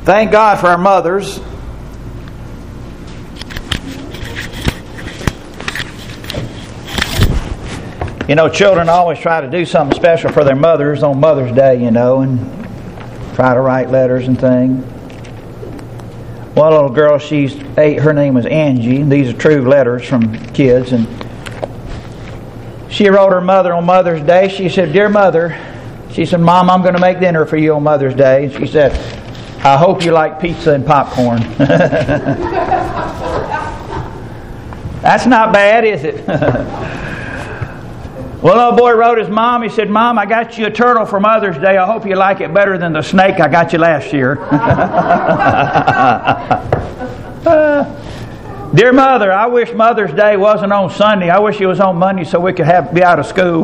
Thank God for our mothers. You know, children always try to do something special for their mothers on Mother's Day, you know, and try to write letters and things. One little girl, she's 8, her name was Angie. These are true letters from kids. And she wrote her mother on Mother's Day. She said, "Dear Mother," she said, "Mom, I'm going to make dinner for you on Mother's Day." And she said, "I hope you like pizza and popcorn." That's not bad, is it? Well, a little boy wrote his mom. He said, "Mom, I got you a turtle for Mother's Day. I hope you like it better than the snake I got you last year." Dear Mother, I wish Mother's Day wasn't on Sunday. I wish it was on Monday so we could be out of school.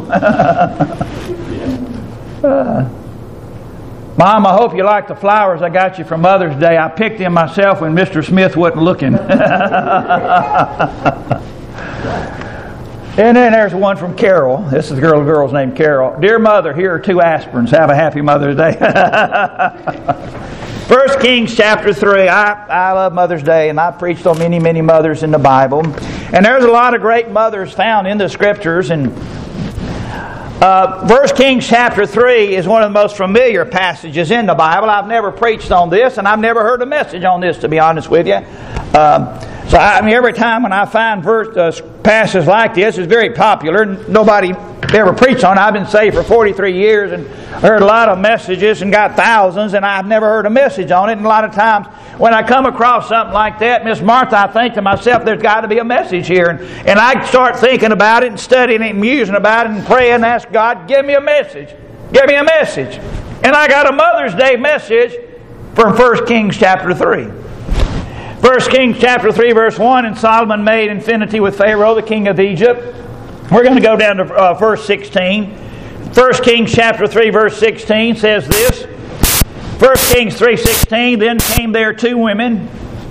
Mom, I hope you like the flowers I got you for Mother's Day. I picked them myself when Mr. Smith wasn't looking. And then there's one from Carol. This is the girl's named Carol. "Dear Mother, here are 2 aspirins. Have a happy Mother's Day." 1 Kings chapter 3. I love Mother's Day, and I've preached on many, many mothers in the Bible. And there's a lot of great mothers found in the Scriptures. And 1 Kings chapter 3 is one of the most familiar passages in the Bible. I've never preached on this, and I've never heard a message on this, to be honest with you. So every time when I find passages like this, it's very popular. Nobody ever preached on it. I've been saved for 43 years and heard a lot of messages and got thousands, and I've never heard a message on it. And a lot of times when I come across something like that, Miss Martha, I think to myself, there's got to be a message here. And I start thinking about it and studying it and musing about it and praying and ask God, give me a message. Give me a message. And I got a Mother's Day message from 1 Kings chapter 3. 1 Kings chapter 3 verse 1, "And Solomon made infinity with Pharaoh, the king of Egypt." We're going to go down to verse 16. 1 Kings chapter 3 verse 16 says this. 1 Kings 3:16, "Then came there 2 women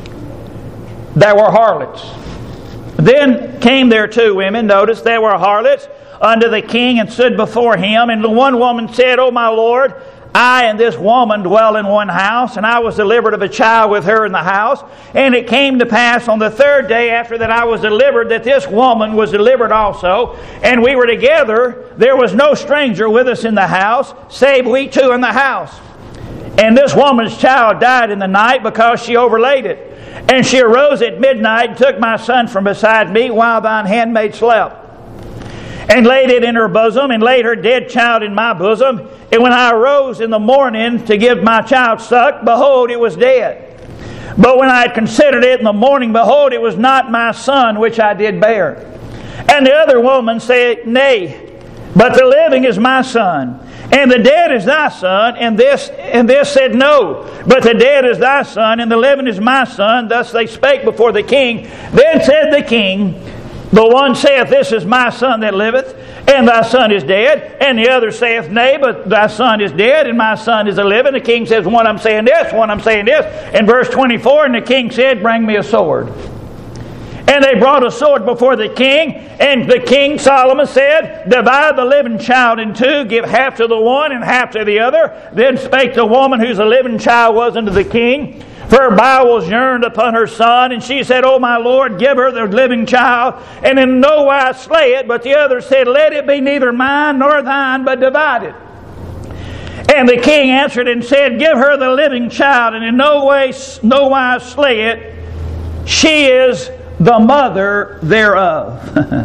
that were harlots." Then came there 2 women, notice, that were harlots unto the king, and stood before him. And the one woman said, "O my Lord, I and this woman dwell in one house, and I was delivered of a child with her in the house. And it came to pass on the 3rd day after that I was delivered, that this woman was delivered also. And we were together. There was no stranger with us in the house, save we 2 in the house. And this woman's child died in the night, because she overlaid it. And she arose at midnight, and took my son from beside me, while thine handmaid slept, and laid it in her bosom, and laid her dead child in my bosom. And when I arose in the morning to give my child suck, behold, it was dead. But when I had considered it in the morning, behold, it was not my son which I did bear. And the other woman said, Nay, but the living is my son, and the dead is thy son. And this said, No, but the dead is thy son, and the living is my son. Thus they spake before the king. Then said the king, The one saith, This is my son that liveth, and thy son is dead. And the other saith, Nay, but thy son is dead, and my son is a living. The king says, One I'm saying this, one I'm saying this. In verse 24, and the king said, Bring me a sword. And they brought a sword before the king. And the king Solomon said, Divide the living child in 2, give half to the one and half to the other. Then spake the woman whose a living child was unto the king, for her bowels yearned upon her son. And she said, O my Lord, give her the living child, and in no wise slay it. But the other said, Let it be neither mine nor thine, but divided. And the king answered and said, Give her the living child, and in no wise slay it. She is the mother thereof.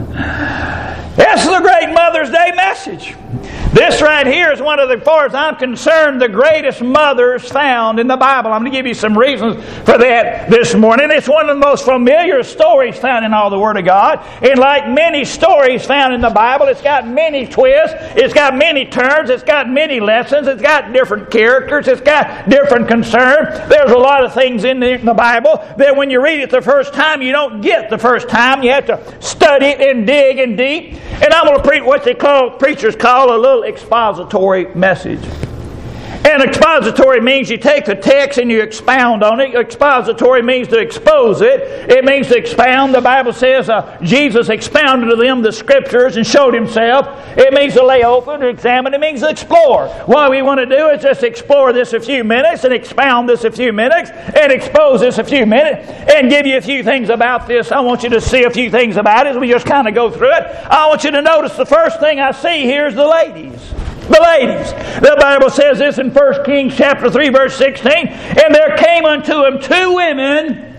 This is a great Mother's Day message. This right here is one of the, as far as I'm concerned, the greatest mothers found in the Bible. I'm going to give you some reasons for that this morning. It's one of the most familiar stories found in all the Word of God. And like many stories found in the Bible, it's got many twists, it's got many turns, it's got many lessons, it's got different characters, it's got different concerns. There's a lot of things in the Bible that when you read it the first time, you don't get the first time. You have to study it and dig and deep. And I'm going to preach what preachers call a little expository message. And expository means you take the text and you expound on it. Expository means to expose it. It means to expound. The Bible says Jesus expounded to them the Scriptures and showed Himself. It means to lay open, to examine. It means to explore. What we want to do is just explore this a few minutes and expound this a few minutes and expose this a few minutes and give you a few things about this. I want you to see a few things about it as we just kind of go through it. I want you to notice the first thing I see here is the ladies. The ladies. The Bible says this in 1 Kings chapter 3 verse 16. And there came unto him 2 women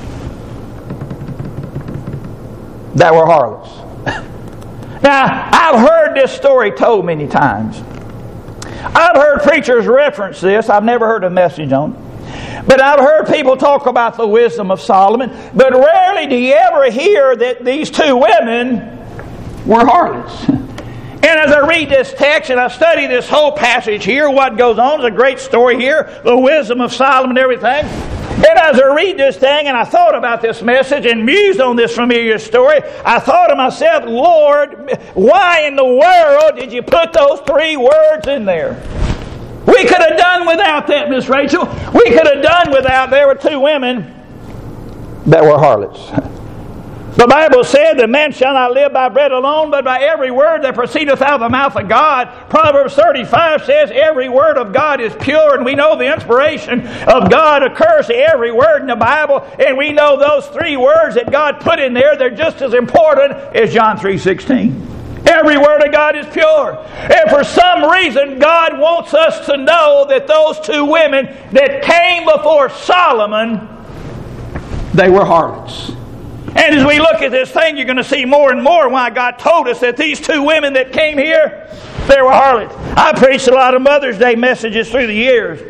that were harlots. Now, I've heard this story told many times. I've heard preachers reference this. I've never heard a message on it. But I've heard people talk about the wisdom of Solomon. But rarely do you ever hear that these 2 women were harlots. And as I read this text and I study this whole passage here, what goes on is a great story here, the wisdom of Solomon and everything. And as I read this thing and I thought about this message and mused on this familiar story, I thought to myself, Lord, why in the world did you put those 3 words in there? We could have done without that, Miss Rachel. We could have done without, there were 2 women that were harlots. The Bible said that man shall not live by bread alone, but by every word that proceedeth out of the mouth of God. Proverbs 35 says every word of God is pure, and we know the inspiration of God occurs to every word in the Bible, and we know those 3 words that God put in there, they're just as important as John 3:16. Every word of God is pure. And for some reason, God wants us to know that those 2 women that came before Solomon, they were harlots. And as we look at this thing, you're going to see more and more why God told us that these 2 women that came here, they were harlots. I preached a lot of Mother's Day messages through the years.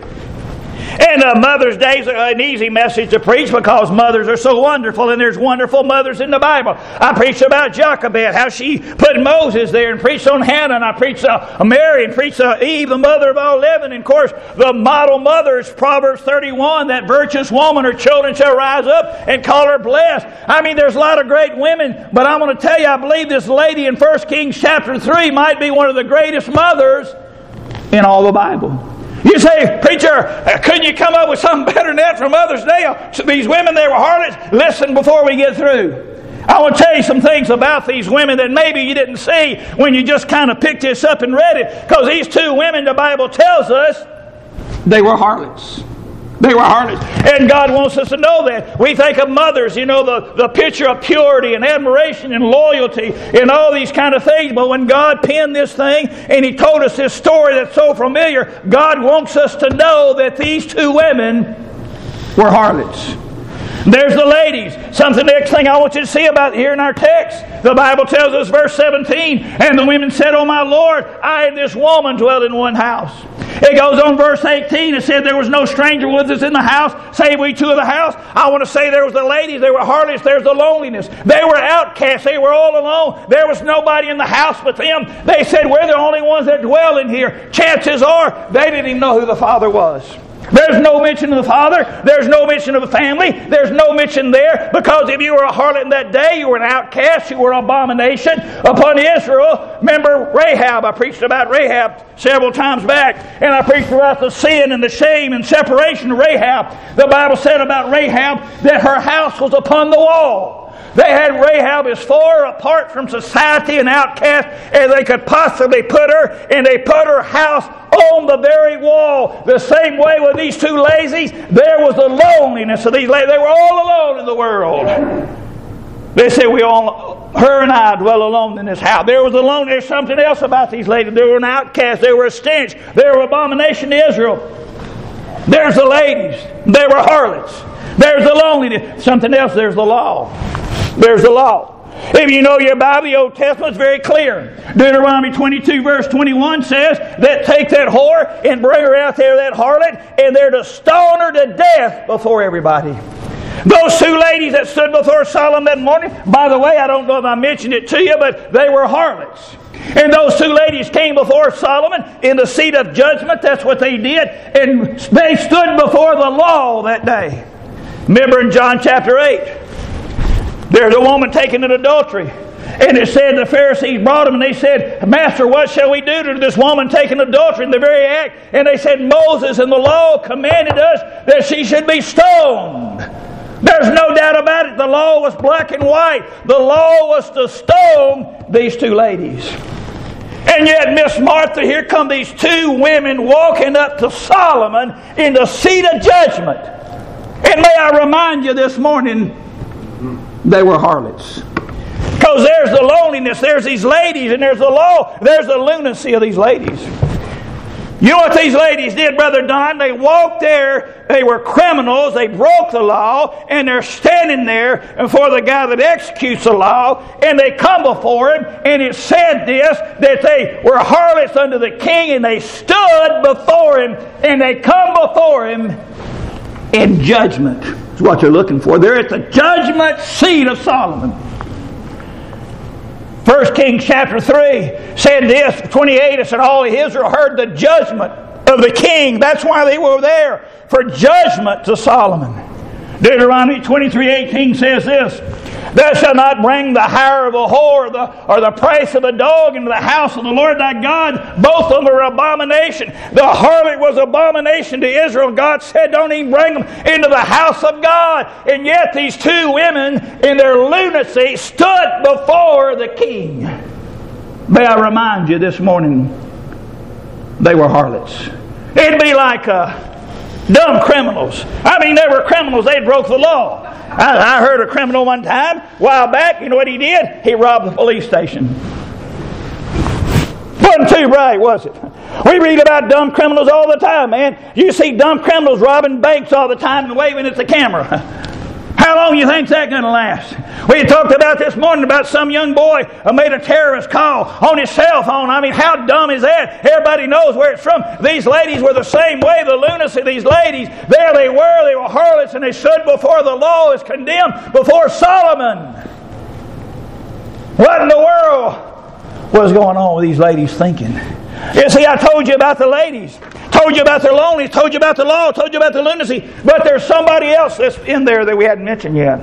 And Mother's Day is an easy message to preach because mothers are so wonderful, and there's wonderful mothers in the Bible. I preached about Jochebed, how she put Moses there, and preached on Hannah, and I preached Mary, and preached Eve, the mother of all living. And of course, the model mother is Proverbs 31, that virtuous woman, her children shall rise up and call her blessed. I mean, there's a lot of great women, but I'm going to tell you, I believe this lady in 1 Kings chapter 3 might be one of the greatest mothers in all the Bible. You say, preacher, couldn't you come up with something better than that for Mother's Day? So these women, they were harlots. Listen before we get through. I want to tell you some things about these women that maybe you didn't see when you just kind of picked this up and read it. Because these 2 women, the Bible tells us, they were harlots. They were harlots. And God wants us to know that. We think of mothers, you know, the picture of purity and admiration and loyalty and all these kind of things. But when God penned this thing and He told us this story that's so familiar, God wants us to know that these 2 women were harlots. There's the ladies. Something next thing I want you to see about here in our text. The Bible tells us, verse 17, and the women said, O my Lord, I and this woman dwell in one house. It goes on verse 18. It said there was no stranger with us in the house, save we 2 of the house. I want to say there was the ladies, there were harlots, there's the loneliness. They were outcasts, they were all alone. There was nobody in the house but them. They said, we're the only ones that dwell in here. Chances are, they didn't even know who the father was. There's no mention of the father. There's no mention of a family. There's no mention there, because if you were a harlot in that day, you were an outcast. You were an abomination upon Israel. Remember Rahab. I preached about Rahab several times back. And I preached about the sin and the shame and separation of Rahab. The Bible said about Rahab that her house was upon the wall. They had Rahab as far apart from society and outcast as they could possibly put her, and they put her house on the very wall. The same way with these 2 ladies, there was the loneliness of these ladies. They were all alone in the world. They said, her and I dwell alone in this house. There was alone. There's something else about these ladies. They were an outcast. They were a stench. They were an abomination to Israel. There's the ladies. They were harlots. There's the loneliness. Something else. There's the law. There's the law. If you know your Bible, the Old Testament is very clear. Deuteronomy 22 verse 21 says that take that whore and bring her out there, that harlot, and they're to stone her to death before everybody. Those 2 ladies that stood before Solomon that morning, by the way, I don't know if I mentioned it to you, but they were harlots. And those 2 ladies came before Solomon in the seat of judgment. That's what they did. And they stood before the law that day. Remember in John chapter 8, there's a woman taken in adultery. And it said the Pharisees brought him and they said, Master, what shall we do to this woman taking adultery in the very act? And they said, Moses in the law commanded us that she should be stoned. There's no doubt about it. The law was black and white. The law was to stone these two ladies. And yet, Miss Martha, here come these two women walking up to Solomon in the seat of judgment. And may I remind you this morning, they were harlots. Because there's the loneliness, there's these ladies, and there's the law, there's the lunacy of these ladies. You know what these ladies did, Brother Don? They walked there, they were criminals, they broke the law, and they're standing there before the guy that executes the law, and they come before him, and it said this, that they were harlots unto the king, and they stood before him, and they come before him in judgment. That's what you're looking for. They're at the judgment seat of Solomon. 1 Kings chapter 3 said this, 28, it said, all of Israel heard the judgment of the king. That's why they were there, for judgment to Solomon. Deuteronomy 23:18 says this, thou shalt not bring the hire of a whore or the price of a dog into the house of the Lord thy God. Both of them are abomination. The harlot was abomination to Israel. God said, don't even bring them into the house of God. And yet these two women in their lunacy stood before the king. May I remind you this morning, they were harlots. It'd be like dumb criminals. I mean, they were criminals. They broke the law. I heard a criminal one time, a while back, you know what he did? He robbed the police station. Wasn't too bright, was it? We read about dumb criminals all the time, man. You see dumb criminals robbing banks all the time and waving at the camera. How long do you think that's going to last? We talked about this morning about some young boy who made a terrorist call on his cell phone. I mean, how dumb is that? Everybody knows where it's from. These ladies were the same way. The lunacy of these ladies, there they were harlots, and they stood before the law as condemned before Solomon. What in the world was going on with these ladies thinking? You see, I told you about the ladies. Told you about their loneliness. Told you about the law. Told you about the lunacy. But there's somebody else that's in there that we hadn't mentioned yet.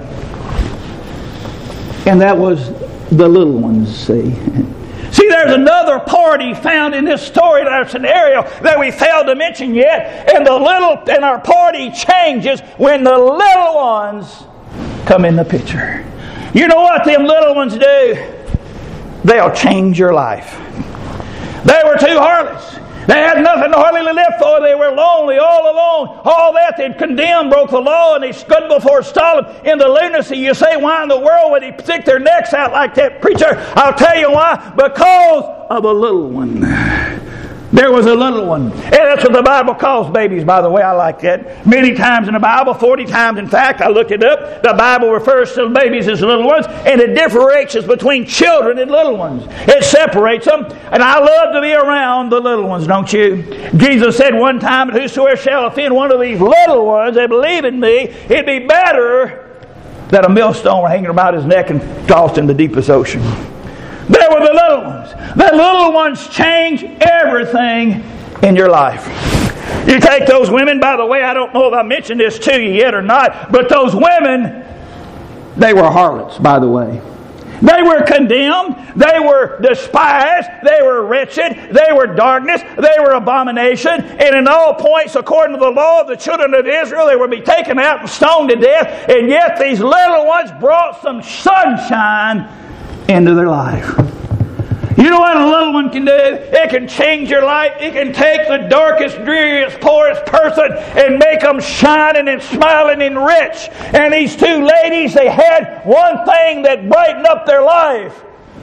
And that was the little ones, see. See, there's another party found in this story, in our scenario, that we failed to mention yet. And our party changes when the little ones come in the picture. You know what them little ones do? They'll change your life. They were two harlots. They had nothing to hardly live for. They were lonely, all alone. All that they'd condemned, broke the law, and they stood before Solomon in the lunacy. You say, why in the world would he stick their necks out like that? Preacher, I'll tell you why. Because of a little one. There was a little one. And that's what the Bible calls babies, by the way. I like that. Many times in the Bible, 40 times in fact, I looked it up. The Bible refers to babies as little ones, and it differentiates between children and little ones. It separates them. And I love to be around the little ones, don't you? Jesus said one time, whosoever shall offend one of these little ones that believe in me, it'd be better than a millstone hanging about his neck and tossed in the deepest ocean. There were the little ones. The little ones change everything in your life. You take those women, by the way, I don't know if I mentioned this to you yet or not, but those women, they were harlots, by the way. They were condemned. They were despised. They were wretched. They were darkness. They were abomination. And in all points, according to the law of the children of Israel, they would be taken out and stoned to death. And yet these little ones brought some sunshine into their life. You know what a little one can do? It can change your life. It can take the darkest, dreariest, poorest person and make them shining and smiling and rich. And these two ladies, they had one thing that brightened up their life.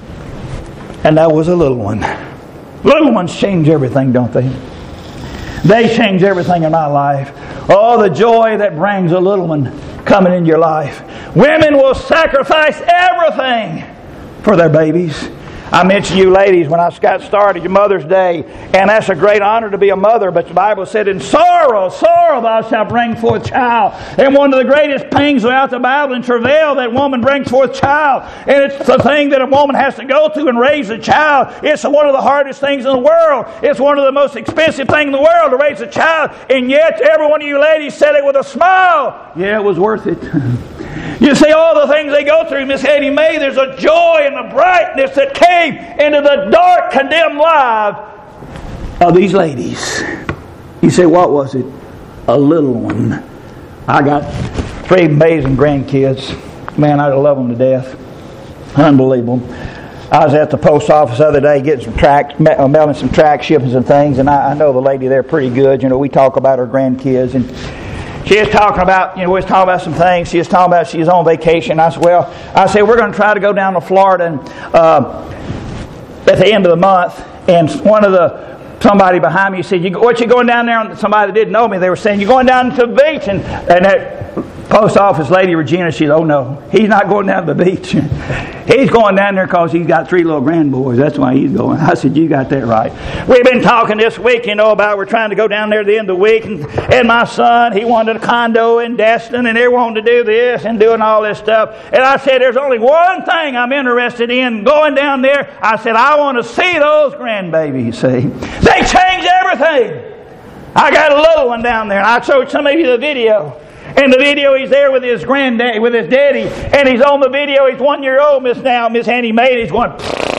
And that was a little one. Little ones change everything, don't they? They change everything in my life. Oh, the joy that brings a little one coming in your life. Women will sacrifice everything for their babies. I mentioned you ladies when I got started, your Mother's Day, and that's a great honor to be a mother, but the Bible said, in sorrow thou shalt bring forth child. And one of the greatest pangs throughout the Bible, in travail, that woman brings forth child. And it's the thing that a woman has to go through and raise a child. It's one of the hardest things in the world. It's one of the most expensive things in the world to raise a child. And yet, every one of you ladies said it with a smile. Yeah, it was worth it. You see all the things they go through, Miss Annie Mae, there's a joy and a brightness that came into the dark, condemned life of these ladies. You say, what was it? A little one. I got 3 amazing grandkids. Man, I love them to death. Unbelievable. I was at the post office the other day getting some tracts, mailing some tract shipments and things, and I know the lady there pretty good. You know, we talk about her grandkids, and she was talking about, we was talking about some things. She was talking about she was on vacation. I said, we're going to try to go down to Florida and, at the end of the month. And somebody behind me said, what you going down there? And somebody that didn't know me, they were saying, you're going down to the beach. And that post office lady, Regina, she said, oh no, he's not going down to the beach. He's going down there because he's got 3 little grandboys. That's why he's going. I said, you got that right. We've been talking this week, about we're trying to go down there at the end of the week. And my son, he wanted a condo in Destin, and they wanted to do this and doing all this stuff. And I said, there's only one thing I'm interested in going down there. I said, I want to see those grandbabies, see. They changed everything. I got a little one down there. I showed some of you the video. In the video, he's there with his granddaddy, with his daddy, and he's on the video. He's 1 year old, Miss Annie Mae. He's going.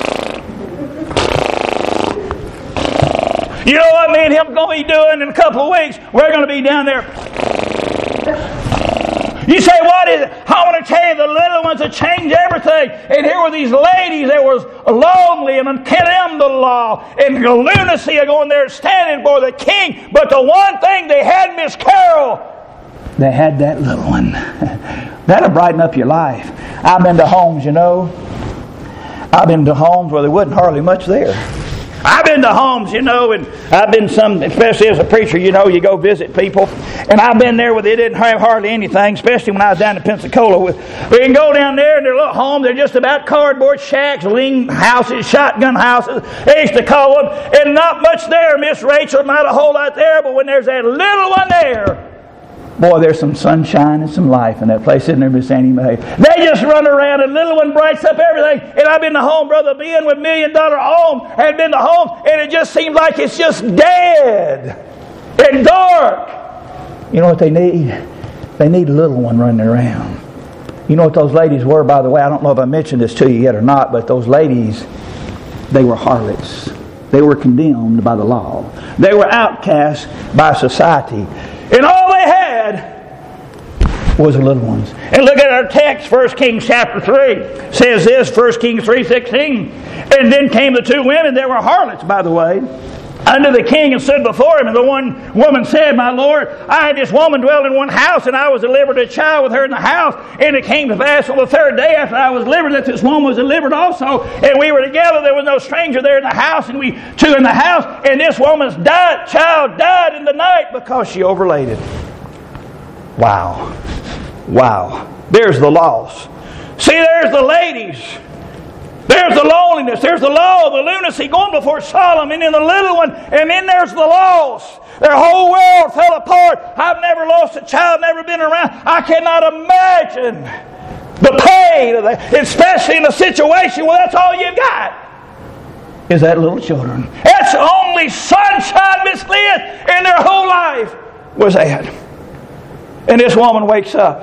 You know what me and him going to be doing in a couple of weeks? We're going to be down there. You say, what is it? I want to tell you, the little ones that change everything. And here were these ladies that was lonely and condemned the law and the lunacy of going there standing before the king. But the one thing they had, Miss Carol, they had that little one. That'll brighten up your life. I've been to homes, I've been to homes where there wasn't hardly much there. I've been to homes, and I've been especially as a preacher, you go visit people. And I've been there where they didn't have hardly anything, especially when I was down in Pensacola. We can go down there in their little homes. They're just about cardboard shacks, lean houses, shotgun houses. They used to call them. And not much there, Miss Rachel, not a whole lot there. But when there's that little one there, boy, there's some sunshine and some life in that place, isn't there, Miss Annie Mae? They just run around, and little one brights up everything. And I've been to home, Brother Ben, with $1 Million Home, and been to home, and it just seems like it's just dead and dark. You know what they need? They need a little one running around. You know what those ladies were, by the way? I don't know if I mentioned this to you yet or not, but those ladies, they were harlots. They were condemned by the law. They were outcast by society. And all they had was the little ones. And look at our text, 1 Kings chapter 3. Says this, 1 Kings 3:16. And then came the 2 women that were harlots, by the way, unto the king and stood before him. And the one woman said, my lord, I had this woman dwell in one house, and I was delivered a child with her in the house. And it came to pass on the 3rd day after I was delivered that this woman was delivered also. And we were together. There was no stranger there in the house, and we 2 in the house. And this woman's child died in the night because she overlaid it. Wow. There's the loss. See, there's the ladies. There's the loneliness. There's the law, the lunacy going before Solomon, and the little one, and then there's the loss. Their whole world fell apart. I've never lost a child, never been around. I cannot imagine the pain of that, especially in a situation where that's all you got is that little children. That's the only sunshine, Miss Lynn, in their whole life was that. And this woman wakes up,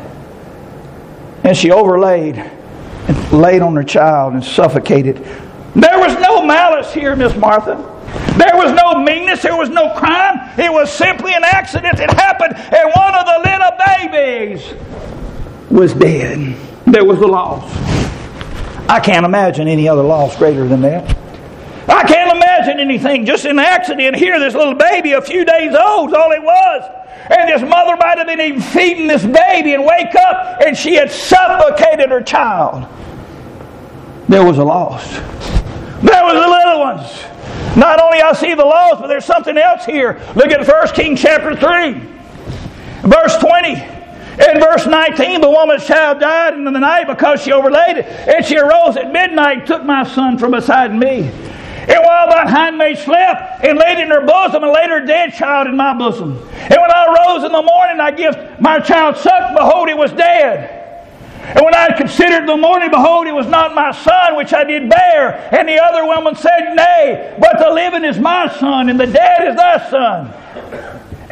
and she overlaid and laid on her child and suffocated. There was no malice here, Miss Martha. There was no meanness. There was no crime. It was simply an accident that happened, and one of the little babies was dead. There was the loss. I can't imagine any other loss greater than that. I can't imagine anything. Just an accident here, this little baby, a few days old, is all it was. And this mother might have been even feeding this baby and wake up, and she had suffocated her child. There was a loss. There was the little ones. Not only I see the loss, but there's something else here. Look at 1 Kings chapter 3, verse 20. In verse 19, the woman's child died in the night because she overlaid it. And she arose at midnight and took my son from beside me. And while thine handmaid slept, and laid in her bosom, and laid her dead child in my bosom. And when I arose in the morning, I give my child suck, behold, he was dead. And when I considered in the morning, behold, it was not my son which I did bear. And the other woman said, Nay, but the living is my son, and the dead is thy son.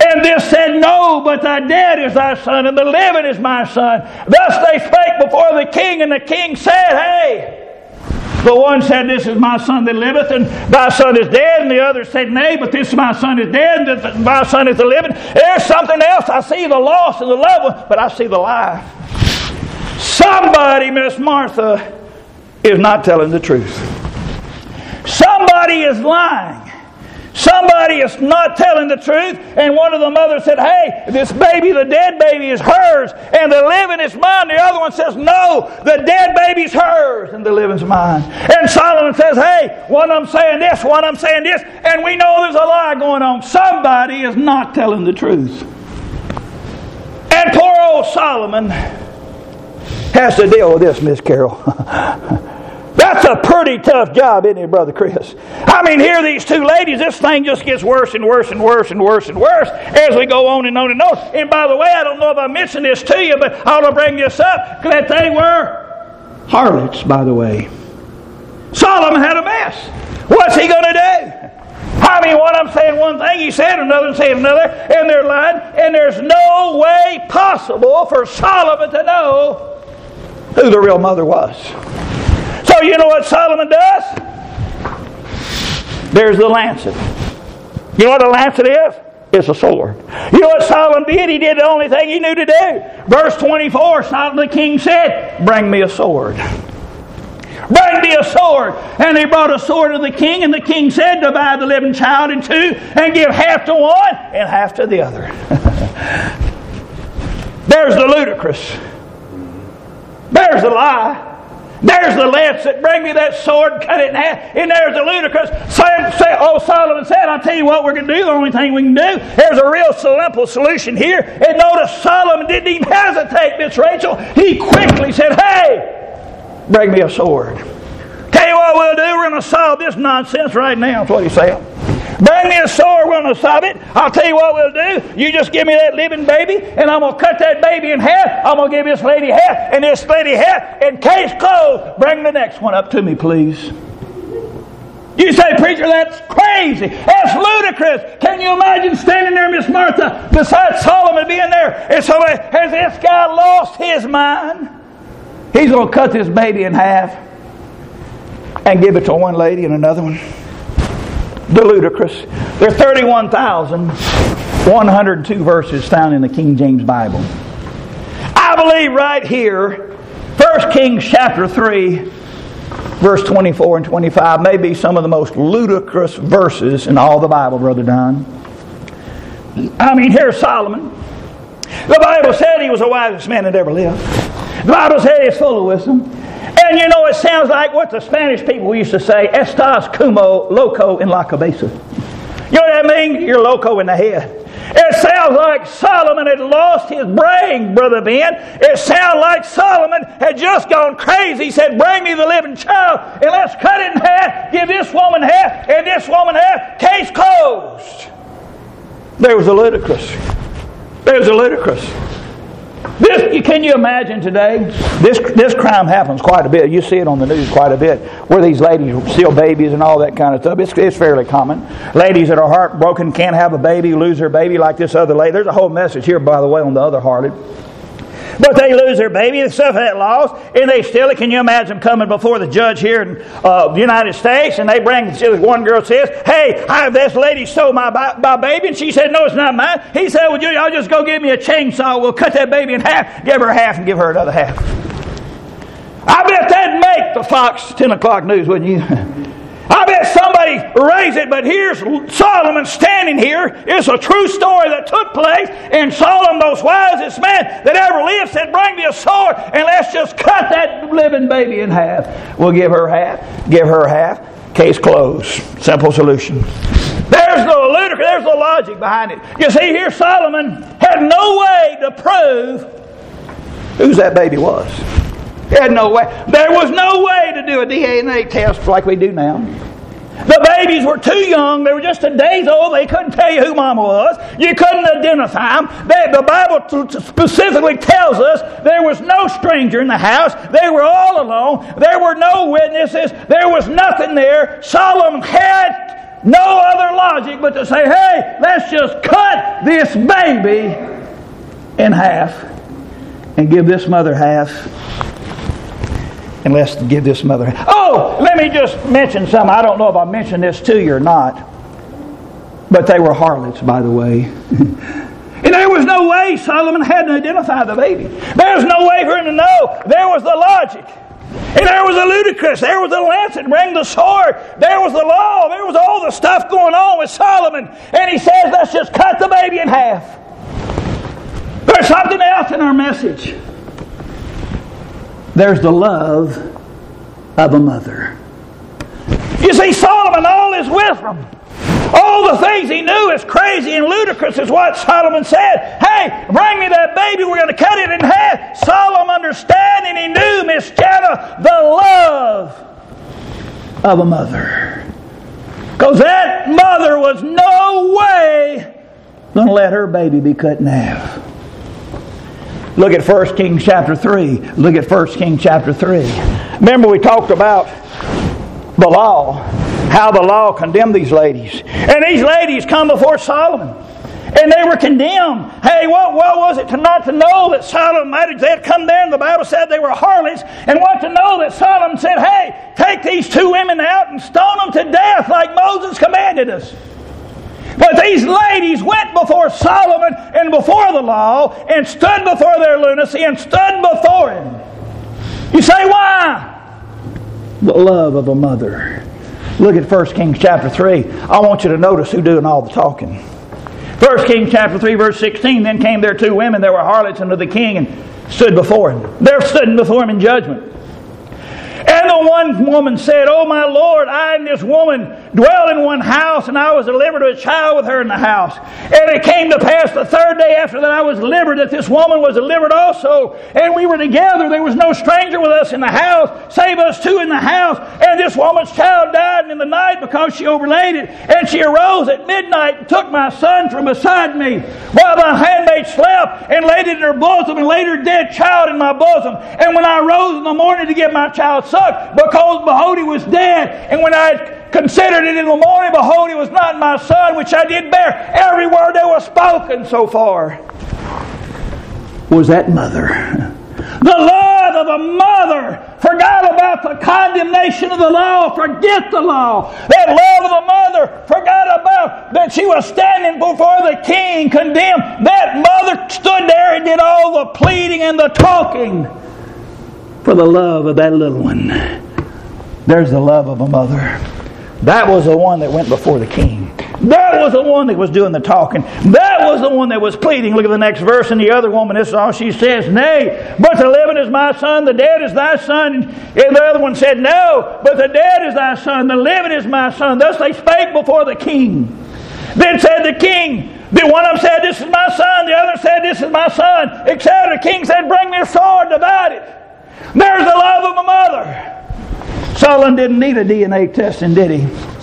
And this said, No, but thy dead is thy son, and the living is my son. Thus they spake before the king, and the king said, Hey. The one said, This is my son that liveth, and thy son is dead. And the other said, Nay, but this my son is dead, and my son is the living. There's something else. I see the lost and the loved one, but I see the life. Somebody, Miss Martha, is not telling the truth. Somebody is lying. Somebody is not telling the truth. And one of the mothers said, Hey, this baby, the dead baby, is hers, and the living is mine. The other one says, No, the dead baby's hers, and the living's mine. And Solomon says, Hey, one of them saying this, one of them saying this, and we know there's a lie going on. Somebody is not telling the truth. And poor old Solomon has to deal with this, Miss Carol. That's a pretty tough job, isn't it, Brother Chris? I mean, here these two ladies, this thing just gets worse and worse and worse and worse and worse as we go on and on and on. And by the way, I don't know if I mentioned this to you, but I want to bring this up, that they were harlots, by the way. Solomon had a mess. What's he going to do? I mean, one of them saying one thing, he said another, saying another, and they're lying, and there's no way possible for Solomon to know who the real mother was. So you know what Solomon does? There's the lancet. You know what a lancet is? It's a sword. You know what Solomon did? He did the only thing he knew to do. Verse 24, Solomon the king said, Bring me a sword. Bring me a sword. And they brought a sword to the king, and the king said, Divide the living child in two, and give half to one and half to the other. There's the ludicrous. There's the lie. There's the lancet. Bring me that sword, cut it in half. And there's the ludicrous. Solomon said, I'll tell you what we're going to do. The only thing we can do. There's a real simple solution here. And notice Solomon didn't even hesitate, Miss Rachel. He quickly said, Hey, bring me a sword. Tell you what we'll do. We're going to solve this nonsense right now. That's what he said. Bring me a sword, we're going to solve it. I'll tell you what we'll do. You just give me that living baby, and I'm going to cut that baby in half. I'm going to give this lady half, and this lady half, and case closed. Bring the next one up to me, please. You say, Preacher, that's crazy. That's ludicrous. Can you imagine standing there, Miss Martha, beside Solomon being there, and somebody, has this guy lost his mind? He's going to cut this baby in half and give it to one lady and another one. The ludicrous. There are 31,102 verses found in the King James Bible. I believe right here, 1 Kings chapter 3, verse 24 and 25 may be some of the most ludicrous verses in all the Bible, Brother Don. I mean, here's Solomon. The Bible said he was the wisest man that ever lived. The Bible said he's full of wisdom. And you know, it sounds like what the Spanish people used to say, Estás como loco en la cabeza. You know what that means? You're loco in the head. It sounds like Solomon had lost his brain, Brother Ben. It sounds like Solomon had just gone crazy. He said, Bring me the living child, and let's cut it in half, give this woman half, and this woman half. Case closed. There was a ludicrous. There's a ludicrous. Can you imagine today? This crime happens quite a bit. You see it on the news quite a bit, where these ladies steal babies and all that kind of stuff. It's fairly common. Ladies that are heartbroken can't have a baby, lose their baby like this other lady. There's a whole message here, by the way, on the other harlot. But they lose their baby, the stuff that lost, and they steal it. Can you imagine coming before the judge here in the United States, and they bring, one girl says, Hey, this lady stole my baby, and she said, No, it's not mine. He said, Well, y'all just go give me a chainsaw. We'll cut that baby in half, give her half, and give her another half. I bet that'd make the Fox 10 o'clock news, wouldn't you? I bet somebody raised it, but here's Solomon standing here. It's a true story that took place, and Solomon, the wisest man that ever lived, said, Bring me a sword, and let's just cut that living baby in half. We'll give her half, case closed. Simple solution. There's the ludicrous, there's the logic behind it. You see, here Solomon had no way to prove whose that baby was. He had no way. There was no way to do a DNA test like we do now. The babies were too young. They were just a days old. They couldn't tell you who Mama was. You couldn't identify them. The Bible specifically tells us there was no stranger in the house. They were all alone. There were no witnesses. There was nothing there. Solomon had no other logic but to say, Hey, let's just cut cut this baby in half and give this mother half. And let's give this mother half. Oh, let me just mention something. I don't know if I mentioned this to you or not. But they were harlots, by the way. And there was no way Solomon had to identify the baby. There was no way for him to know. There was the logic. And there was the ludicrous. There was the lancet, bring the sword. There was the law. There was all the stuff going on with Solomon. And he says, let's just cut the baby in half. There's something else in our message. There's the love of a mother. You see, Solomon, all his wisdom, all the things he knew is crazy and ludicrous is what Solomon said. Hey, bring me that baby, we're going to cut it in half. Solomon understanding, he knew, Miss Jana, the love of a mother. Because that mother was no way going to let her baby be cut in half. Look at 1 Kings chapter 3. Look at 1 Kings chapter 3. Remember we talked about the law, how the law condemned these ladies. And these ladies come before Solomon. And they were condemned. Hey, what was it to not to know that Solomon they had come there and the Bible said they were harlots. And what to know that Solomon said, hey, take these two women out and stone them to death like Moses commanded us. But these ladies went before Solomon and before the law and stood before their lunacy and stood before him. You say, why? The love of a mother. Look at 1 Kings chapter 3. I want you to notice who's doing all the talking. 1 Kings chapter 3 verse 16. Then came there two women that were harlots unto the king and stood before him. They're stood before him in judgment. And the one woman said, O my Lord, I and this woman dwell in one house, and I was delivered to a child with her in the house. And it came to pass the third day after that I was delivered, that this woman was delivered also. And we were together. There was no stranger with us in the house, save us two in the house. And this woman's child died in the night because she overlaid it. And she arose at midnight and took my son from beside me, while my handmaid slept, and laid it in her bosom, and laid her dead child in my bosom. And when I rose in the morning to give my child suck, because behold, he was dead. And when I considered it in the morning, behold, he was not my son, which I did bear. Every word that was spoken so far was that mother. The love of a mother forgot about the condemnation of the law. Forget the law. That love of the mother forgot about that she was standing before the king condemned. That mother stood there and did all the pleading and the talking for the love of that little one. There's the love of a mother. That was the one that went before the king. That was the one that was doing the talking. That was the one that was pleading. Look at the next verse. And the other woman, this is all she says. Nay, but the living is my son, the dead is thy son. And the other one said, no, but the dead is thy son, the living is my son. Thus they spake before the king. Then said the king, the one of them said, this is my son. The other said, this is my son, etc. The king said, bring me a sword, divide it. There's the love of a mother. Solomon didn't need a DNA testing, did he?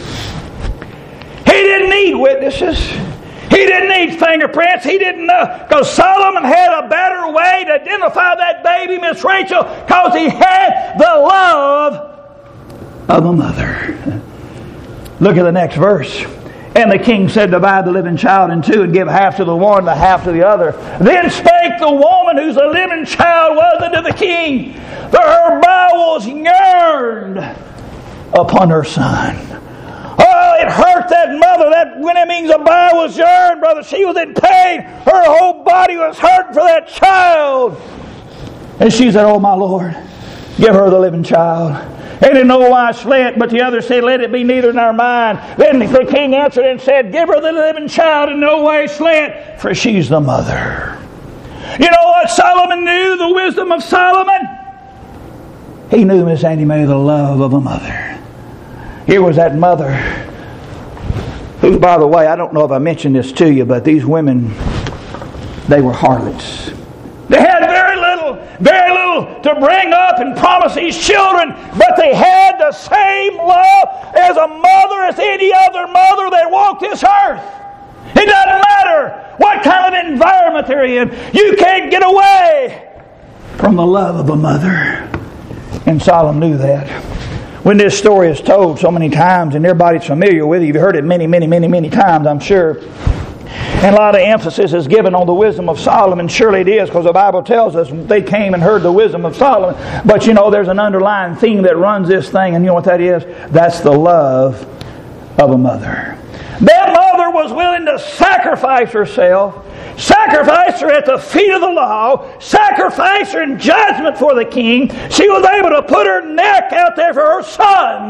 He didn't need witnesses. He didn't need fingerprints. He didn't know. Because Solomon had a better way to identify that baby, Miss Rachel, because he had the love of a mother. Look at the next verse. And the king said, divide the living child in two, and give half to the one, the half to the other. Then spake the woman whose the living child was unto the king, for her bowels yearned upon her son. Oh, it hurt that mother. That when it means a bowels yearned, brother, she was in pain. Her whole body was hurting for that child. And she said, oh my Lord, give her the living child. They didn't know why I slept, but the other said, let it be neither in our mind. Then the king answered and said, give her the living child, and no way slept, for she's the mother. You know what Solomon knew, the wisdom of Solomon? He knew, Miss Annie Mae, the love of a mother. Here was that mother who, by the way, I don't know if I mentioned this to you, but these women, they were harlots. They had very little to bring up and promise these children, but they had the same love as a mother, as any other mother that walked this earth. It doesn't matter what kind of environment they're in. You can't get away from the love of a mother. And Solomon knew that. When this story is told so many times, and everybody's familiar with it, you've heard it many times, I'm sure. And a lot of emphasis is given on the wisdom of Solomon. Surely it is, because the Bible tells us they came and heard the wisdom of Solomon. But you know, there's an underlying theme that runs this thing, and you know what that is? That's the love of a mother. That mother was willing to sacrifice herself, sacrifice her at the feet of the law, sacrifice her in judgment for the king. She was able to put her neck out there for her son.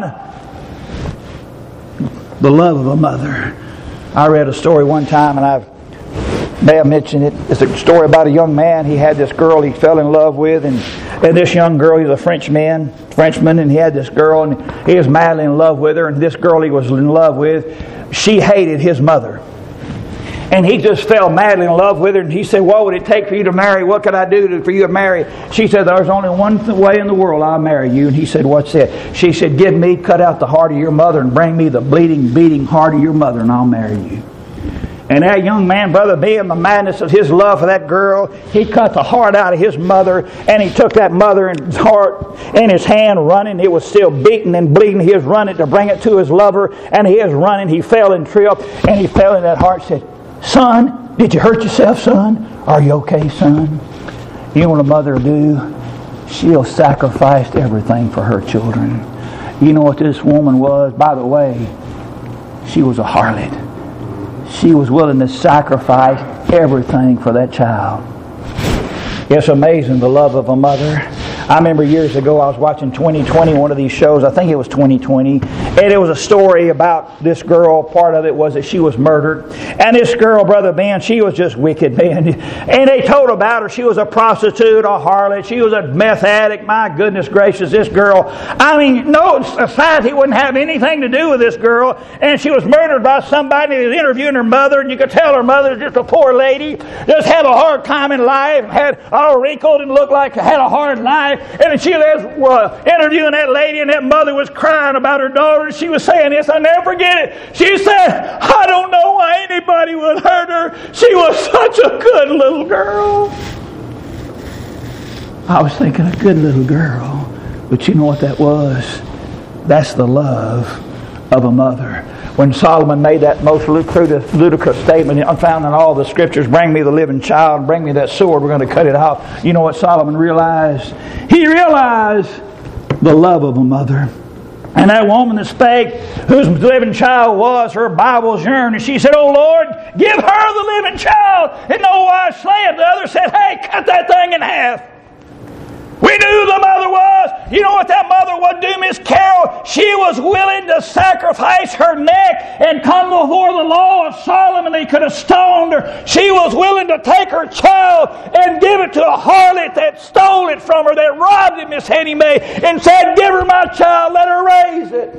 The love of a mother. I read a story one time, and I may have mentioned it. It's a story about a young man. He had this girl he fell in love with, and this young girl, he was a Frenchman, and he had this girl, and he was madly in love with her, and this girl he was in love with, she hated his mother. And he just fell madly in love with her, and he said, what would it take for you to marry? What could I do for you to marry? She said, there's only one way in the world I'll marry you. And he said, what's that? She said, cut out the heart of your mother and bring me the bleeding, beating heart of your mother, and I'll marry you. And that young man, Brother being the madness of his love for that girl, he cut the heart out of his mother, and he took that mother's heart in his hand running. It was still beating and bleeding. He was running to bring it to his lover, and he was running. He fell and tripped, and he fell in that heart and said, son, did you hurt yourself, son? Are you okay, son? You know what a mother will do? She'll sacrifice everything for her children. You know what this woman was? By the way, she was a harlot. She was willing to sacrifice everything for that child. It's amazing, the love of a mother. I remember years ago I was watching 2020, one of these shows. I think it was 2020. And it was a story about this girl. Part of it was that she was murdered. And this girl, Brother Ben, she was just wicked, man. And they told about her. She was a prostitute, a harlot. She was a meth addict. My goodness gracious, this girl. I mean, no society wouldn't have anything to do with this girl. And she was murdered by somebody that was interviewing her mother. And you could tell her mother was just a poor lady. Just had a hard time in life. Had all wrinkled and looked like had a hard life. And she was interviewing that lady, and that mother was crying about her daughter. She was saying this, I'll never forget it. She said, I don't know why anybody would hurt her. She was such a good little girl. I was thinking, a good little girl. But you know what that was? That's the love of a mother. When Solomon made that most ludicrous statement, found in all the scriptures, bring me the living child, bring me that sword, we're going to cut it off. You know what Solomon realized? He realized the love of a mother. And that woman that spake, whose living child was, her Bible's yearned, and she said, oh Lord, give her the living child, and no wise slay it. The other said, hey, cut that thing in half. We knew who the mother was. You know what that mother would do, Miss Carol? She was willing to sacrifice her neck and come before the law of Solomon. They could have stoned her. She was willing to take her child and give it to a harlot that stole it from her, that robbed it, Miss Hetty May, and said, give her my child, let her raise it.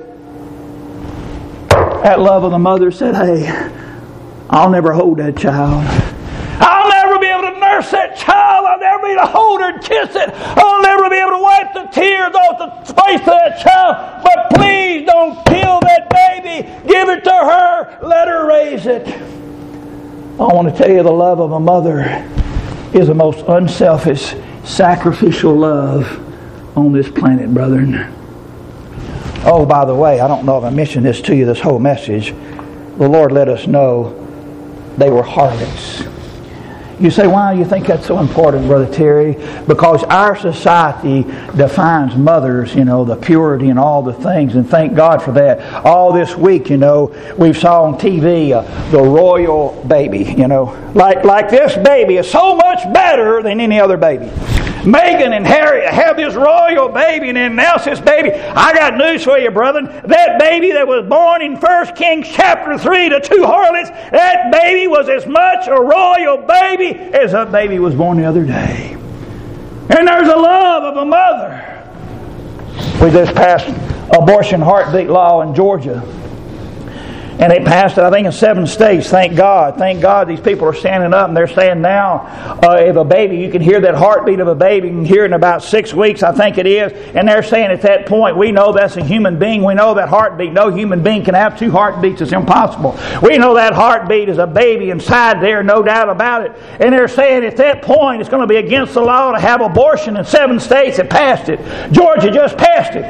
That love of the mother said, hey, I'll never hold that child. I'll never be able to nurse that child. I'll never be able to hold her and kiss it. I'll never be able to wipe the tears off the face of that child. But please don't kill that baby. Give it to her. Let her raise it. I want to tell you, the love of a mother is the most unselfish, sacrificial love on this planet, brethren. Oh, by the way, I don't know if I mentioned this to you, this whole message. The Lord let us know they were harlots. You say, why do you think that's so important, Brother Terry? Because our society defines mothers, the purity and all the things, and thank God for that. All this week, we saw on TV the royal baby, Like this baby is so much better than any other baby. Meghan and Harry have this royal baby and they announce this baby. I got news for you, brethren. That baby that was born in 1 Kings chapter 3 to 2 harlots, that baby was as much a royal baby as that baby was born the other day. And there's a love of a mother. We just passed abortion heartbeat law in Georgia. And they passed it, I think, in 7 states. Thank God. Thank God these people are standing up and they're saying now, if a baby, you can hear that heartbeat of a baby. You can hear it in about 6 weeks, I think it is. And they're saying at that point, we know that's a human being. We know that heartbeat. No human being can have 2 heartbeats. It's impossible. We know that heartbeat is a baby inside there, no doubt about it. And they're saying at that point, it's going to be against the law to have abortion in 7 states that passed it. Georgia just passed it.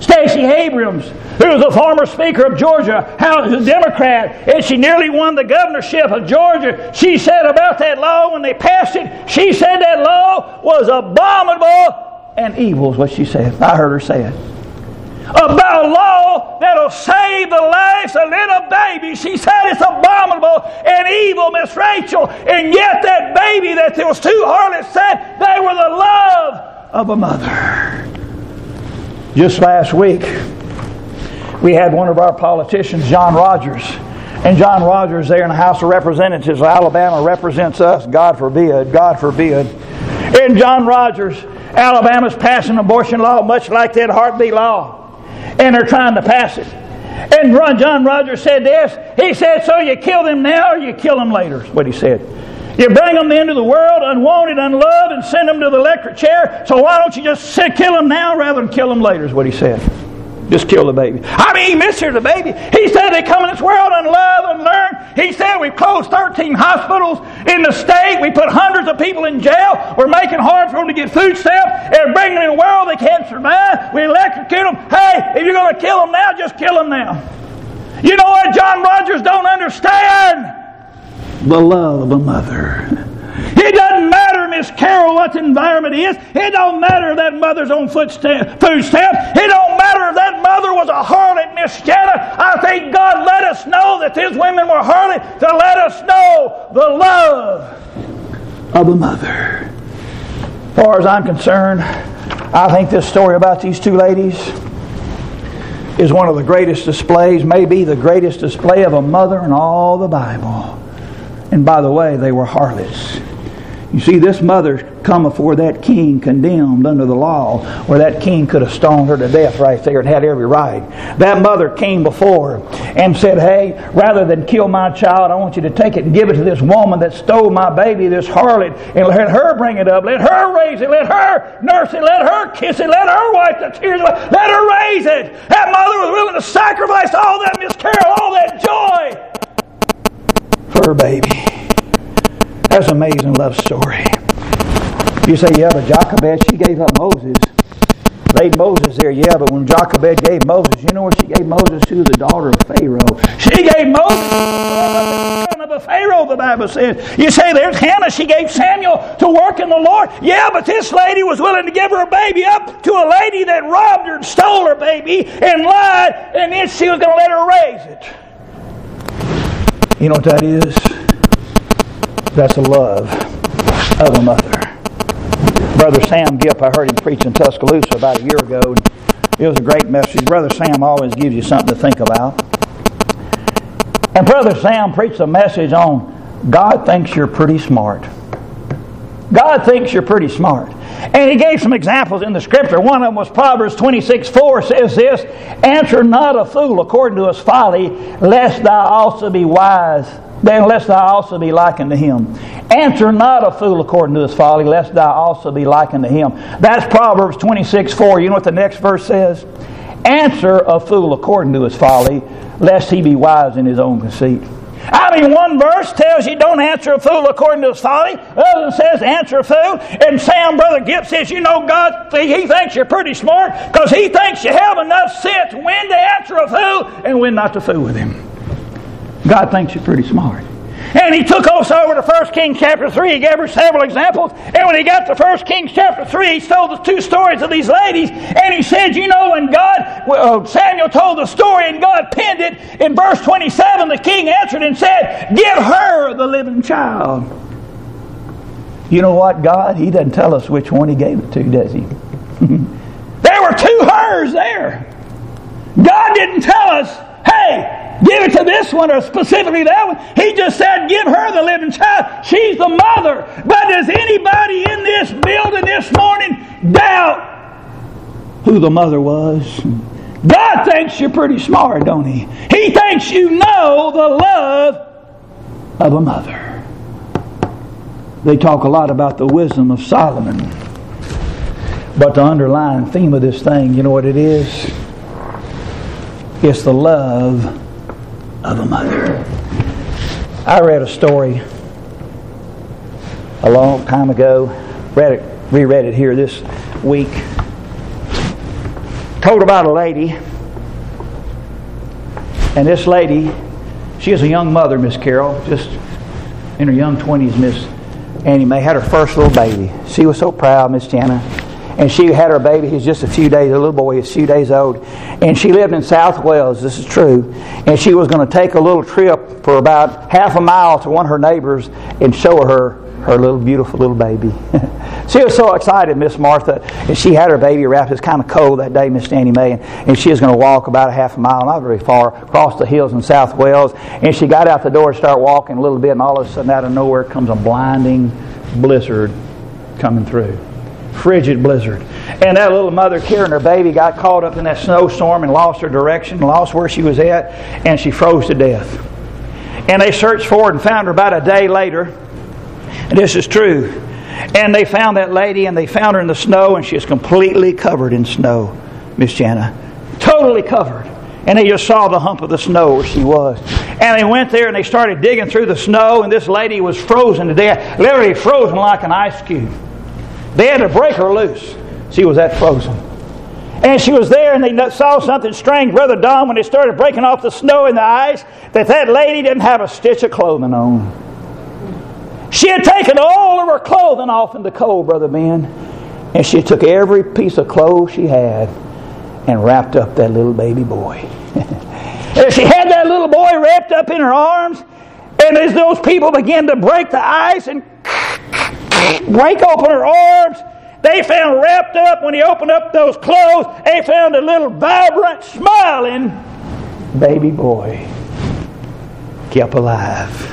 Stacey Abrams, who was a former Speaker of Georgia, a Democrat, and she nearly won the governorship of Georgia. She said about that law when they passed it, she said that law was abominable and evil is what she said. I heard her say it. About a law that'll save the lives of little babies. She said it's abominable and evil, Miss Rachel. And yet that baby that those two harlots said they were the love of a mother. Just last week, we had one of our politicians, John Rogers. And John Rogers there in the House of Representatives of Alabama represents us. God forbid, God forbid. And John Rogers, Alabama's passing abortion law much like that heartbeat law. And they're trying to pass it. And John Rogers said this. He said, so you kill them now or you kill them later, is what he said. You bring them into the world unwanted, unloved, and send them to the electric chair. So why don't you just kill them now rather than kill them later, is what he said. Just kill the baby. I mean, he misses the baby. He said they come in this world unloved, unlearned. He said we've closed 13 hospitals in the state. We put hundreds of people in jail. We're making it hard for them to get food stamps. And bringing them in a world they can't survive. We electrocute them. Hey, if you're going to kill them now, just kill them now. You know what John Rogers don't understand? The love of a mother. It doesn't matter, Miss Carol, what the environment is. It don't matter if that mother's on food stamps. It don't matter if that mother was a harlot, Miss Jana. I think God let us know that these women were harlot to let us know the love of a mother. As far as I'm concerned, I think this story about these two ladies is one of the greatest displays, maybe the greatest display of a mother in all the Bible. And by the way, they were harlots. You see, this mother come before that king condemned under the law, where that king could have stoned her to death right there and had every right. That mother came before and said, hey, rather than kill my child, I want you to take it and give it to this woman that stole my baby, this harlot, and let her bring it up. Let her raise it. Let her nurse it. Let her kiss it. Let her wipe the tears away. Let her raise it. That mother was willing to sacrifice all that, Miss Carol, all that joy for her baby. That's an amazing love story. You say, yeah, but Jochebed, she gave up Moses. Laid Moses there, yeah, but when Jochebed gave Moses, you know what she gave Moses to? The daughter of Pharaoh. She gave Moses the son of a Pharaoh, the Bible says. You say, there's Hannah, she gave Samuel to work in the Lord. Yeah, but this lady was willing to give her baby up to a lady that robbed her and stole her baby and lied, and then she was going to let her raise it. You know what that is? That's the love of a mother. Brother Sam Gipp, I heard him preach in Tuscaloosa about a year ago. And it was a great message. Brother Sam always gives you something to think about. And Brother Sam preached a message on God thinks you're pretty smart. God thinks you're pretty smart. And he gave some examples in the Scripture. One of them was Proverbs 26:4 says this, answer not a fool according to his folly, lest thou also be wise. Then lest thou also be like unto him. Answer not a fool according to his folly, lest thou also be like unto him. That's Proverbs 26:4. You know what the next verse says? Answer a fool according to his folly, lest he be wise in his own conceit. I mean, one verse tells you don't answer a fool according to his folly. The other one says answer a fool. And Sam, Brother Gipp says, you know, God, he thinks you're pretty smart because he thinks you have enough sense when to answer a fool and when not to fool with him. God thinks you're pretty smart. And he took us over to 1 Kings chapter 3. He gave her several examples. And when he got to 1 Kings chapter 3, he told the two stories of these ladies. And he said, you know, when Samuel told the story and God penned it, in verse 27, the king answered and said, give her the living child. You know what, God? He doesn't tell us which one he gave it to, does he? There were two hers there. God didn't tell us, hey, give it to this one or specifically that one. He just said, give her the living child. She's the mother. But does anybody in this building this morning doubt who the mother was? God thinks you're pretty smart, don't he? He thinks you know the love of a mother. They talk a lot about the wisdom of Solomon. But the underlying theme of this thing, you know what it is? It's the love of a mother. I read a story a long time ago. Reread it here this week. told about a lady. And this lady, she is a young mother, Miss Carol, just in her young 20s, Miss Annie Mae, had her first little baby. She was so proud, Miss Jana. And she had her baby. He's just a few days, a little boy, he's a few days old. And she lived in South Wales, this is true. And she was going to take a little trip for about half a mile to one of her neighbors and show her little beautiful little baby. She was so excited, Miss Martha, and she had her baby wrapped. It was kind of cold that day, Miss Annie Mae, and she was going to walk about a half a mile, not very far, across the hills in South Wales. And she got out the door to start walking a little bit, and all of a sudden, out of nowhere, comes a blinding blizzard coming through. Frigid blizzard. And that little mother carrying her baby got caught up in that snowstorm and lost her direction, lost where she was at, and she froze to death. And they searched for her and found her about a day later. And this is true. And they found that lady, and they found her in the snow, and she was completely covered in snow, Miss Jana. Totally covered. And they just saw the hump of the snow where she was. And they went there and they started digging through the snow, and this lady was frozen to death, literally frozen like an ice cube. They had to break her loose. She was that frozen. And she was there, and they saw something strange, Brother Don, when they started breaking off the snow and the ice, that lady didn't have a stitch of clothing on. She had taken all of her clothing off in the cold, Brother Ben. And she took every piece of clothes she had and wrapped up that little baby boy. And she had that little boy wrapped up in her arms, and as those people began to break the ice and break open her arms, they found wrapped up, when he opened up those clothes, they found a little vibrant, smiling baby boy kept alive.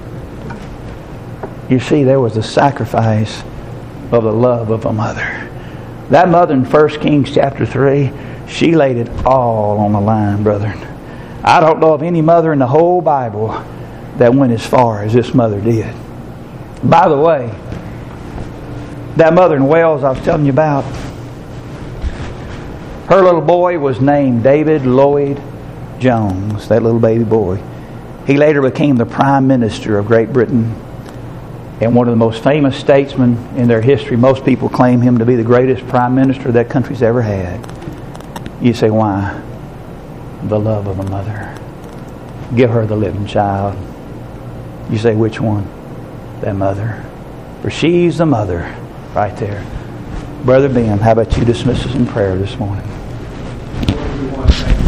You see, there was the sacrifice of the love of a mother. That mother in 1 Kings chapter 3, she laid it all on the line, brethren. I don't know of any mother in the whole Bible that went as far as this mother did. By the way, that mother in Wales I was telling you about, her little boy was named David Lloyd Jones, that little baby boy. He later became the Prime Minister of Great Britain and one of the most famous statesmen in their history. Most people claim him to be the greatest Prime Minister that country's ever had. You say, why? The love of a mother. Give her the living child. You say, which one? That mother. For she's the mother right there. Brother Ben, how about you dismiss us in prayer this morning? Lord, we want to thank